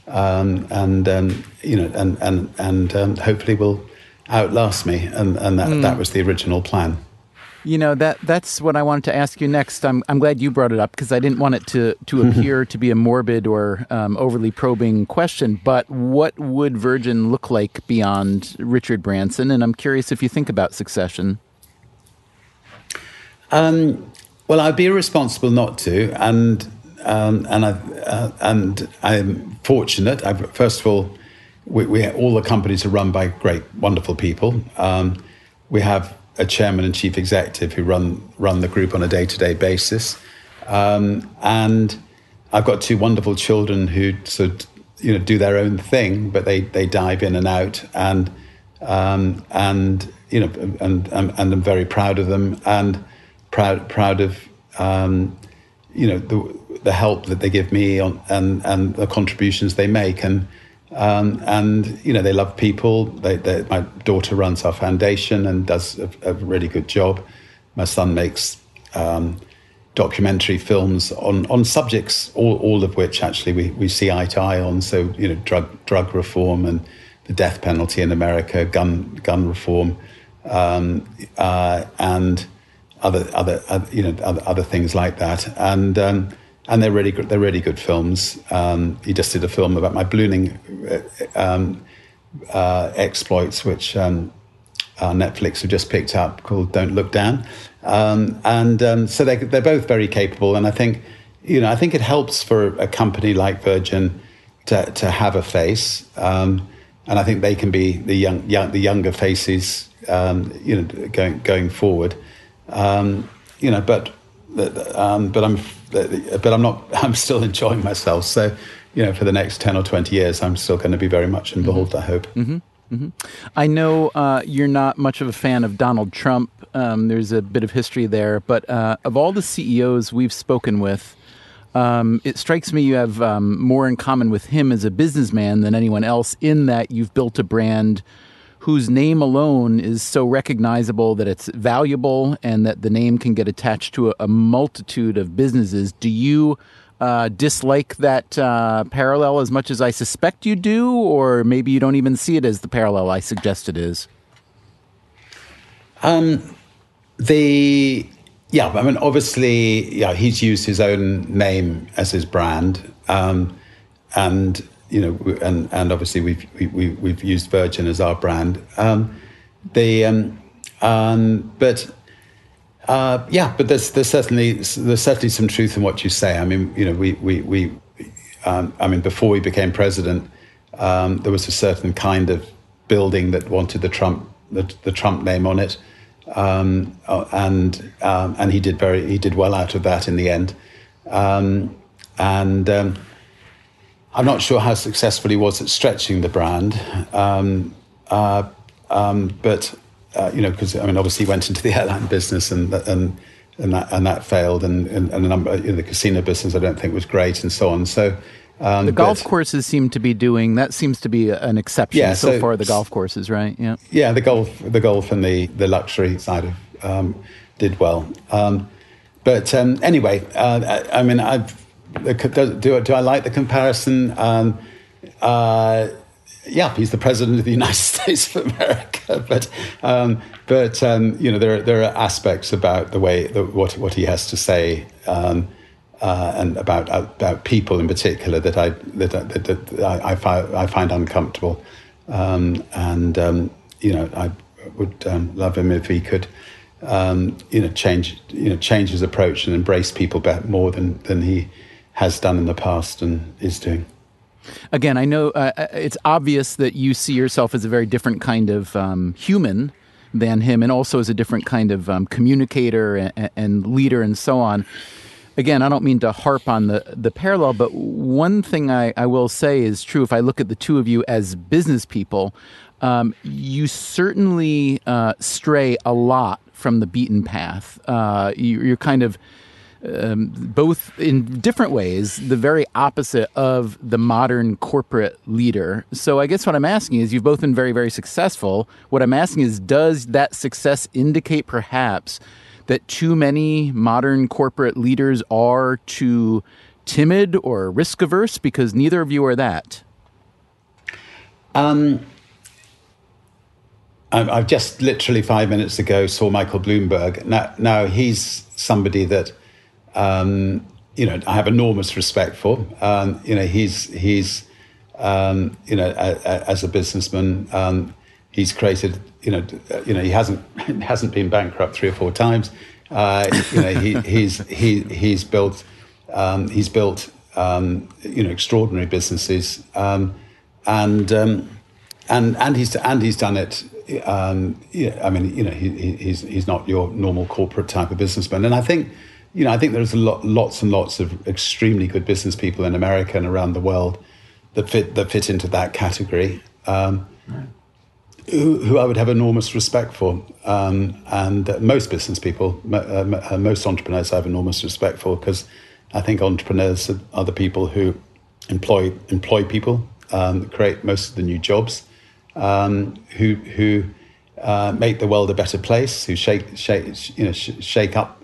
um, and um, you know, and and and um, hopefully will outlast me, and and that mm. that was the original plan. You know, that that's what I wanted to ask you next. I'm I'm glad you brought it up, because I didn't want it to, to appear to be a morbid or um, overly probing question. But what would Virgin look like beyond Richard Branson? And I'm curious if you think about succession. Um, well, I'd be irresponsible not to, and um, and I uh, and I'm fortunate. I've, first of all, we, we all the companies are run by great, wonderful people. Um, we have a chairman and chief executive who run run the group on a day-to-day basis, um, and I've got two wonderful children who sort of, you know, do their own thing, but they they dive in and out, and um, and you know, and, and and I'm very proud of them, and proud proud of um, you know, the the help that they give me on, and and the contributions they make, and. Um, and, you know, they love people. They, they, my daughter runs our foundation and does a, a really good job. My son makes um, documentary films on, on subjects, all, all of which actually we, we see eye to eye on. So, you know, drug drug reform and the death penalty in America, gun gun reform, um, uh, and other other uh, you know other, other things like that. And um, and they're really good. They're really good films. Um, he just did a film about my ballooning um, uh, exploits, which um, uh, Netflix have just picked up, called "Don't Look Down." Um, and um, so they they're both very capable. And I think you know I think it helps for a company like Virgin to to have a face. Um, And I think they can be the young, young the younger faces, um, you know, going going forward. Um, you know, but um, but I'm but I'm not. I'm still enjoying myself. So, you know, for the next ten or twenty years, I'm still going to be very much involved. Mm-hmm. I hope. Mm-hmm. Mm-hmm. I know uh, you're not much of a fan of Donald Trump. Um, there's a bit of history there, but uh, of all the C E Os we've spoken with, Um, it strikes me you have um, more in common with him as a businessman than anyone else, in that you've built a brand whose name alone is so recognizable that it's valuable and that the name can get attached to a, a multitude of businesses. Do you uh, dislike that uh, parallel as much as I suspect you do, or maybe you don't even see it as the parallel I suggest it is? Um, the... Yeah, I mean, obviously, yeah, he's used his own name as his brand, um, and you know, and and obviously we've we, we've used Virgin as our brand. Um, the um, um, but uh, yeah, but there's there's certainly there's certainly some truth in what you say. I mean, you know, we we we, um, I mean, before we became president, um, there was a certain kind of building that wanted the Trump the, the Trump name on it. Um, and um, and he did very he did well out of that in the end, um, and um, I'm not sure how successful he was at stretching the brand, um, uh, um, but uh, you know, because I mean, obviously he went into the airline business and and and that and that failed, and and, and a number in the casino business I don't think was great, and so on. So. Um, the golf but, courses seem to be doing that. Seems to be an exception yeah, so, so far. The golf courses, right? Yeah, yeah. The golf, the golf, and the, the luxury side of um, did well. Um, but um, anyway, uh, I, I mean, I've, do do I like the comparison? Um, uh, yeah, he's the president of the United States of America. But um, but um, you know, there there are aspects about the way the, what what he has to say. Um, Uh, and about about people in particular that I that, that, that I, I, find, I find uncomfortable, um, and um, you know I would um, love him if he could, um, you know, change you know change his approach and embrace people better, more than than he has done in the past and is doing. Again, I know uh, it's obvious that you see yourself as a very different kind of um, human than him, and also as a different kind of um, communicator and, and leader and so on. Again, I don't mean to harp on the, the parallel, but one thing I, I will say is true. If I look at the two of you as business people, um, you certainly uh, stray a lot from the beaten path. Uh, you, you're kind of um, both in different ways, the very opposite of the modern corporate leader. So I guess what I'm asking is, you've both been very, very successful. What I'm asking is, does that success indicate perhaps that too many modern corporate leaders are too timid or risk averse? Because neither of you are that. Um, I've just literally five minutes ago saw Michael Bloomberg. Now, now he's somebody that um, you know I have enormous respect for. Um, you know, he's he's um, you know a, a, as a businessman, um, he's created. You know, you know, he hasn't hasn't been bankrupt three or four times. Uh, you know, he, he's he he's built um, he's built um, you know extraordinary businesses, um, and um, and and he's and he's done it. Um, yeah, I mean, you know, he, he's he's not your normal corporate type of businessman. And I think, you know, I think there's a lot, lots and lots of extremely good business people in America and around the world that fit that fit into that category. Um, right. Who, who I would have enormous respect for, um, and uh, most business people, uh, most entrepreneurs, I have enormous respect for, because I think entrepreneurs are, are the people who employ employ people, um, create most of the new jobs, um, who who uh, make the world a better place, who shake shake you know sh- shake up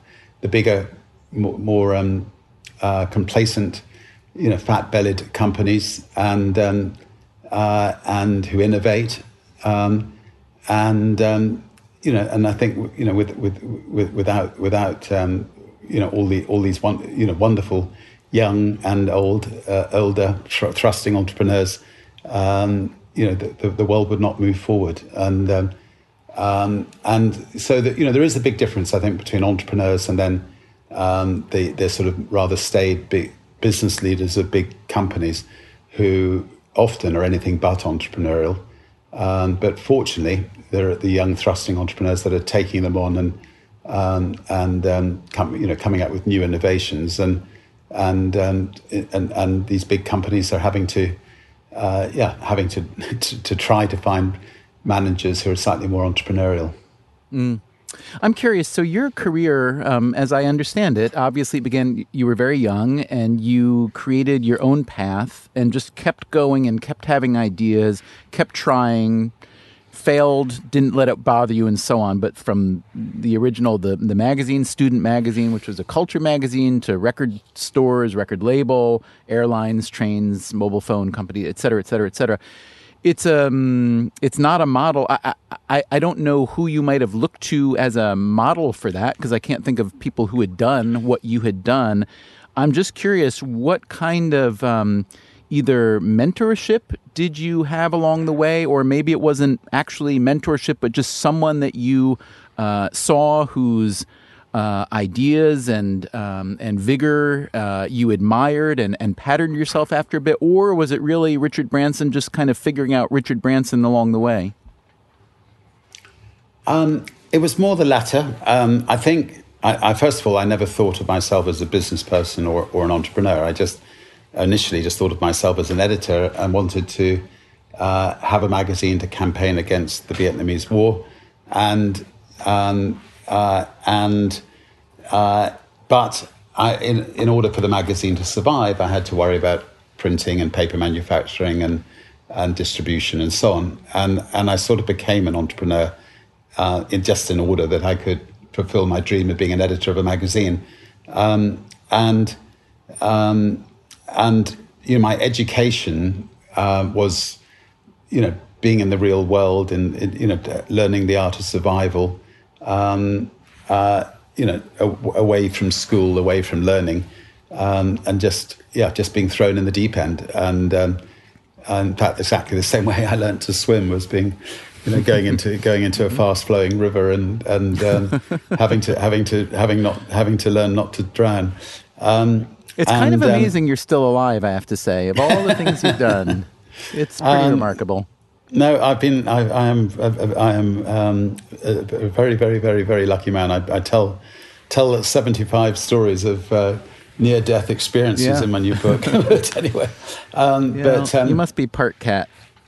the bigger, more, more um, uh, complacent, you know, fat-bellied companies, and um, uh, and who innovate, um, and um, you know, and I think you know, with with, with without without um, you know all the all these one you know wonderful young and old uh, older thr- thrusting entrepreneurs, um, you know, the, the, the world would not move forward, and um, um, and so that you know there is a big difference, I think, between entrepreneurs and then um, the the sort of rather staid big business leaders of big companies who often are anything but entrepreneurial. Um, but fortunately, there are the young thrusting entrepreneurs that are taking them on and um, and um, com- you know coming up with new innovations, and and um, and and these big companies are having to uh, yeah having to, to to try to find managers who are slightly more entrepreneurial. Mm. I'm curious. So your career, um, as I understand it, obviously began, you were very young and you created your own path and just kept going and kept having ideas, kept trying, failed, didn't let it bother you and so on. But from the original, the, the magazine, Student Magazine, which was a culture magazine, to record stores, record label, airlines, trains, mobile phone company, et cetera, et cetera, et cetera. It's um, it's not a model. I, I I don't know who you might have looked to as a model for that, because I can't think of people who had done what you had done. I'm just curious, what kind of um, either mentorship did you have along the way, or maybe it wasn't actually mentorship, but just someone that you uh, saw whose Uh, ideas and um, and vigor uh, you admired and, and patterned yourself after a bit? Or was it really Richard Branson just kind of figuring out Richard Branson along the way? Um, it was more the latter. Um, I think, I, I, first of all, I never thought of myself as a business person or, or an entrepreneur. I just initially just thought of myself as an editor and wanted to uh, have a magazine to campaign against the Vietnamese War. And um, Uh, and uh, but I, in in order for the magazine to survive, I had to worry about printing and paper manufacturing and and distribution and so on. And and I sort of became an entrepreneur uh, in just in order that I could fulfill my dream of being an editor of a magazine. Um, and um, and you know, my education uh, was you know being in the real world and you know learning the art of survival. Um, uh, you know, a- away from school, away from learning, um, and just yeah, just being thrown in the deep end. And, um, and in fact, exactly the same way I learned to swim was being, you know, going into going into a fast-flowing river and and um, having to having to having not having to learn not to drown. Um, it's and, kind of amazing um, you're still alive, I have to say. Of all the things you've done, it's pretty um, remarkable. No, I've been. I, I am. I am um, a very, very, very, very lucky man. I, I tell tell seventy-five stories of uh, near-death experiences yeah. in my new book. But anyway, um, yeah, but um, you must be part cat.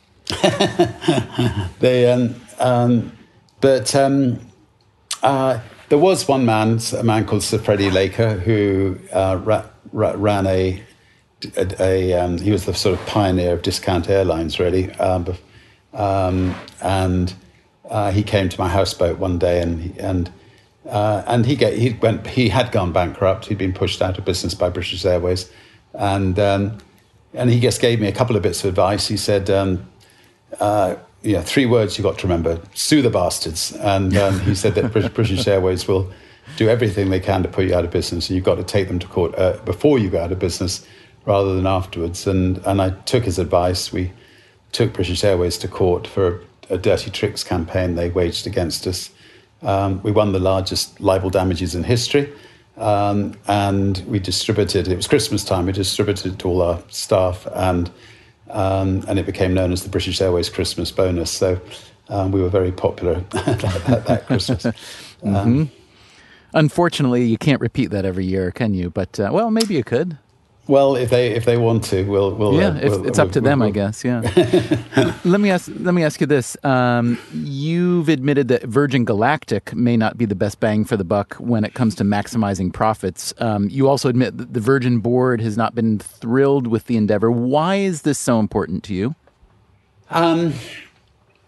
they. Um, um, but um, uh, there was one man, a man called Sir Freddie Laker, who uh, ra- ra- ran a. a, a um, he was the sort of pioneer of discount airlines, really. Um, Um, and uh, he came to my houseboat one day, and he, and uh, and he get, he went he had gone bankrupt. He'd been pushed out of business by British Airways, and um, and he just gave me a couple of bits of advice. He said, um, uh, "Yeah, three words you got to remember: sue the bastards." And um, he said that British Airways will do everything they can to put you out of business, and you've got to take them to court uh, before you go out of business, rather than afterwards. And and I took his advice. We took British Airways to court for a, a dirty tricks campaign they waged against us. Um, we won the largest libel damages in history, um, and we distributed, it was Christmas time, we distributed it to all our staff, and um, and it became known as the British Airways Christmas bonus. So um, we were very popular that, that Christmas. mm-hmm. um, Unfortunately, you can't repeat that every year, can you? But, uh, well, maybe you could. Well, if they if they want to, we'll we'll yeah. Uh, If, we'll, it's we'll, up to we'll, them, we'll, I guess. Yeah. let me ask. Let me ask you this: um, you've admitted that Virgin Galactic may not be the best bang for the buck when it comes to maximizing profits. Um, you also admit that the Virgin board has not been thrilled with the endeavor. Why is this so important to you? Um,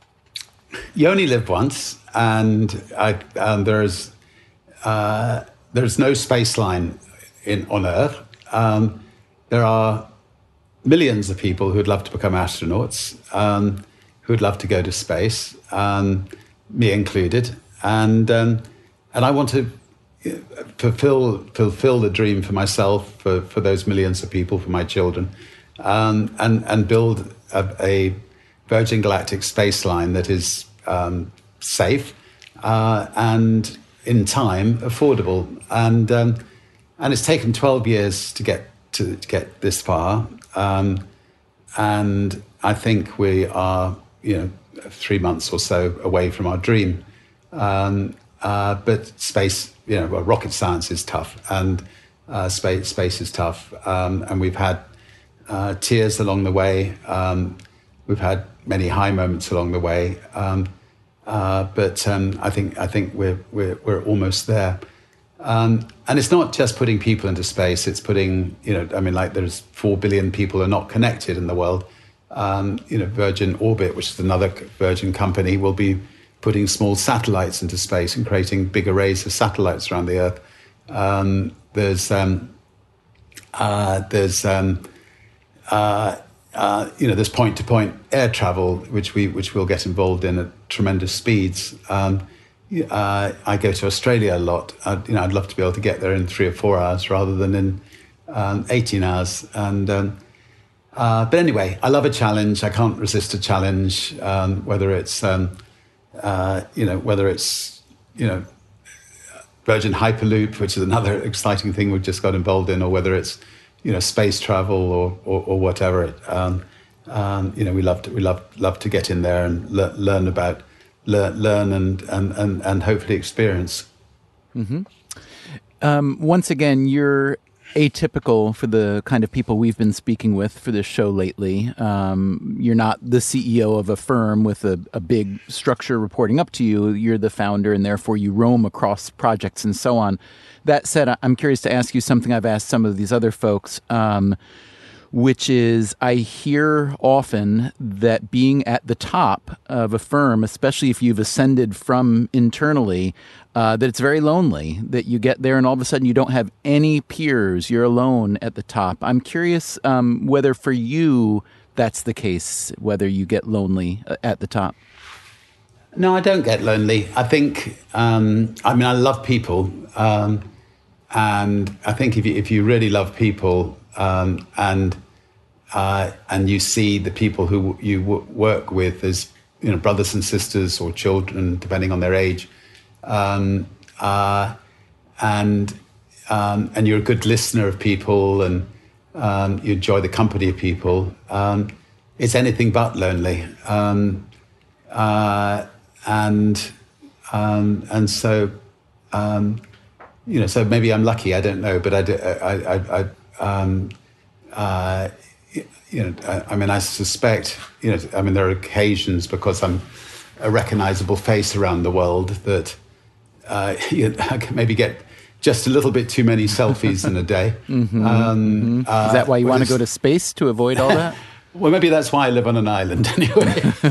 you only live once, and I and there's uh, there's no space line in, on Earth. Um, there are millions of people who'd love to become astronauts, um, who'd love to go to space, um, me included. And um, and I want to fulfill fulfill the dream for myself, for, for those millions of people, for my children, um, and, and build a, a Virgin Galactic space line that is um, safe uh, and, in time, affordable. And um, and it's taken twelve years to get to, to get this far. Um, and I think we are, you know, three months or so away from our dream. Um, uh, but space, you know, well, rocket science is tough, and uh, space space is tough. Um, and we've had uh, tears along the way. Um, we've had many high moments along the way. Um, uh, but um, I think I think we're we're we're almost there. Um, and it's not just putting people into space. It's putting, you know, I mean, like there's four billion people are not connected in the world. Um, you know, Virgin Orbit, which is another Virgin company, will be putting small satellites into space and creating big arrays of satellites around the Earth. Um, there's, um, uh, there's, um, uh, uh, you know, there's point-to-point air travel, which we which we'll get involved in at tremendous speeds. Um, uh, I go to Australia a lot. I'd, you know, I'd love to be able to get there in three or four hours rather than in um, eighteen hours. And um, uh, but anyway, I love a challenge. I can't resist a challenge, um, whether it's um, Uh, you know, whether it's, you know, Virgin Hyperloop, which is another exciting thing we've just got involved in, or whether it's, you know, space travel or or, or whatever. Um, um, you know, we love to we love love to get in there and le- learn about, learn learn and and and, and hopefully experience. Mm-hmm. Um, once again, you're atypical for the kind of people we've been speaking with for this show lately. Um, you're not the C E O of a firm with a, a big structure reporting up to you. You're the founder, and therefore you roam across projects and so on. That said, I'm curious to ask you something I've asked some of these other folks, um, which is I hear often that being at the top of a firm, especially if you've ascended from internally, Uh, that it's very lonely, that you get there and all of a sudden you don't have any peers. You're alone at the top. I'm curious um, whether for you that's the case, whether you get lonely at the top. No, I don't get lonely. I think, um, I mean, I love people. Um, and I think if you, if you really love people um, and uh, and you see the people who you w- work with as, you know, brothers and sisters or children, depending on their age, Um, uh, and um, and you're a good listener of people, and um, you enjoy the company of people. Um, it's anything but lonely, um, uh, and um, and so um, you know. So maybe I'm lucky. I don't know, but I do, I I, I um, uh, you know. I, I mean, I suspect, you know. I mean, there are occasions because I'm a recognizable face around the world that. Uh, you know, I can maybe get just a little bit too many selfies in a day. Mm-hmm, um, mm-hmm. Uh, Is that why you want to go to space, to avoid all that? Well, maybe that's why I live on an island anyway.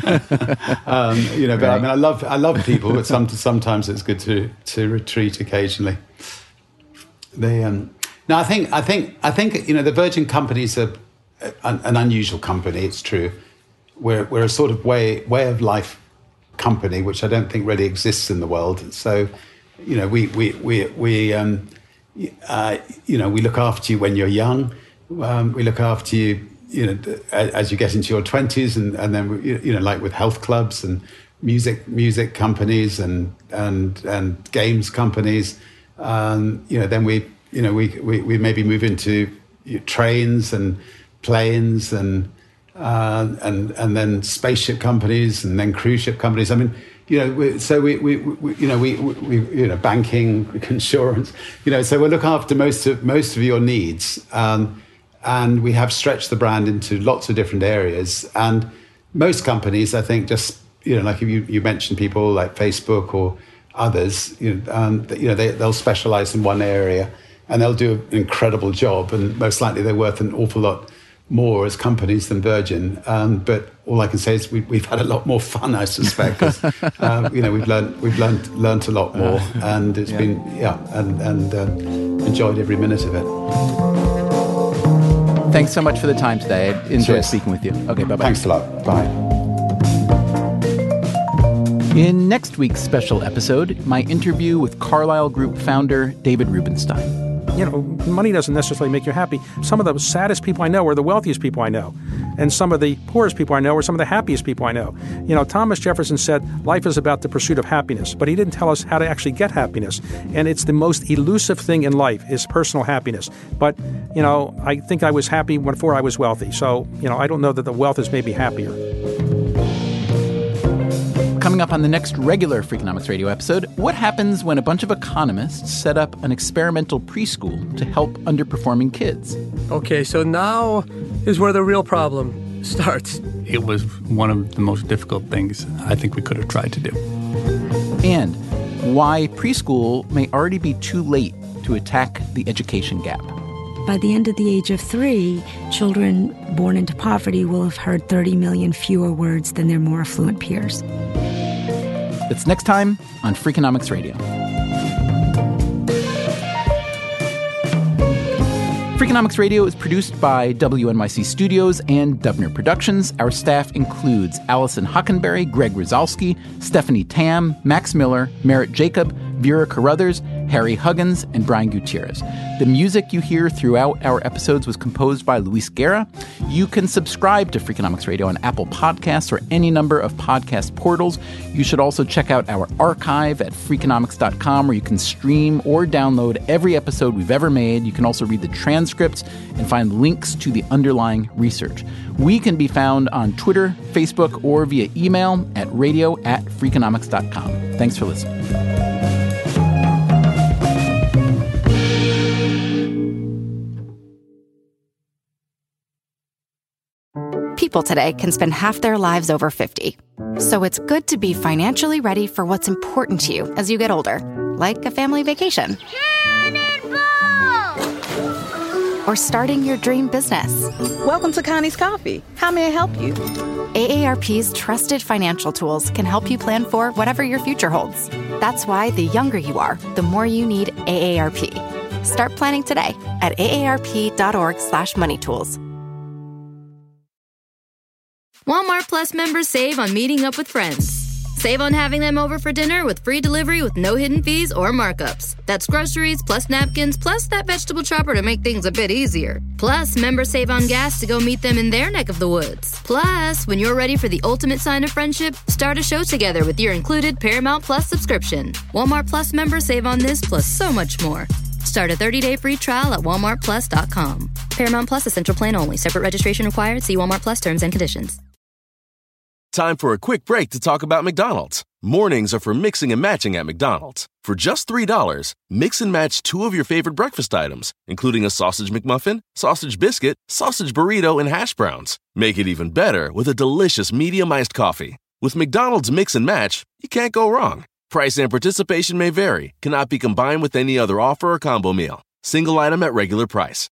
um, you know, but right. I mean, I love I love people, but some, sometimes it's good to to retreat occasionally. They, um, no, I think I think I think you know the Virgin Company is a an, an unusual company. It's true. We're we're a sort of way way of life company, which I don't think really exists in the world. So, you know, we we we we um, uh, you know we look after you when you're young. Um, we look after you, you know, as you get into your twenties, and and then you know, like with health clubs and music music companies and and and games companies. Um, you know, then we you know we we, we maybe move into trains and planes and. Uh, and and then spaceship companies and then cruise ship companies. I mean, you know, we, so we, we, we you know we, we you know banking, insurance, you know, so we look after most of most of your needs, um, and we have stretched the brand into lots of different areas. And most companies, I think, just you know, like if you, you mentioned people like Facebook or others, you know, um, you know, they they'll specialize in one area and they'll do an incredible job, and most likely they're worth an awful lot more as companies than Virgin. Um, but all I can say is we, we've had a lot more fun, I suspect, because uh, you know we've learned we've learned learned a lot more, and it's yeah. been yeah, and and uh, enjoyed every minute of it. Thanks so much for the time today. I enjoyed Cheers. speaking with you. Okay, bye bye. Thanks a lot. Bye. In next week's special episode, my interview with Carlyle Group founder David Rubenstein. You know, money doesn't necessarily make you happy. Some of the saddest people I know are the wealthiest people I know. And some of the poorest people I know are some of the happiest people I know. You know, Thomas Jefferson said life is about the pursuit of happiness, but he didn't tell us how to actually get happiness. And it's the most elusive thing in life is personal happiness. But, you know, I think I was happy before I was wealthy. So, you know, I don't know that the wealth has made me happier. Coming up on the next regular Freakonomics Radio episode, what happens when a bunch of economists set up an experimental preschool to help underperforming kids? Okay, so now is where the real problem starts. It was one of the most difficult things I think we could have tried to do. And why preschool may already be too late to attack the education gap. By the end of the age of three, children born into poverty will have heard thirty million fewer words than their more affluent peers. That's next time on Freakonomics Radio. Freakonomics Radio is produced by W N Y C Studios and Dubner Productions. Our staff includes Allison Hockenberry, Greg Rosalski, Stephanie Tam, Max Miller, Merritt Jacob, Vera Carruthers, Harry Huggins, and Brian Gutierrez. The music you hear throughout our episodes was composed by Luis Guerra. You can subscribe to Freakonomics Radio on Apple Podcasts or any number of podcast portals. You should also check out our archive at freakonomics dot com, where you can stream or download every episode we've ever made. You can also read the transcripts and find links to the underlying research. We can be found on Twitter, Facebook, or via email at radio at freakonomics dot com. Thanks for listening. People today can spend half their lives over fifty. So it's good to be financially ready for what's important to you as you get older, like a family vacation. Cannonball! Or starting your dream business. Welcome to Connie's Coffee. How may I help you? A A R P's trusted financial tools can help you plan for whatever your future holds. That's why the younger you are, the more you need A A R P. Start planning today at aarp.org slash money tools. Walmart Plus members save on meeting up with friends. Save on having them over for dinner with free delivery with no hidden fees or markups. That's groceries, plus napkins, plus that vegetable chopper to make things a bit easier. Plus, members save on gas to go meet them in their neck of the woods. Plus, when you're ready for the ultimate sign of friendship, start a show together with your included Paramount Plus subscription. Walmart Plus members save on this plus so much more. Start a thirty-day free trial at walmart plus dot com. Paramount Plus Essential Plan only. Separate registration required. See Walmart Plus terms and conditions. Time for a quick break to talk about McDonald's. Mornings are for mixing and matching at McDonald's. For just three dollars, mix and match two of your favorite breakfast items, including a sausage McMuffin, sausage biscuit, sausage burrito, and hash browns. Make it even better with a delicious medium iced coffee. With McDonald's Mix and Match, you can't go wrong. Price and participation may vary, cannot be combined with any other offer or combo meal. Single item at regular price.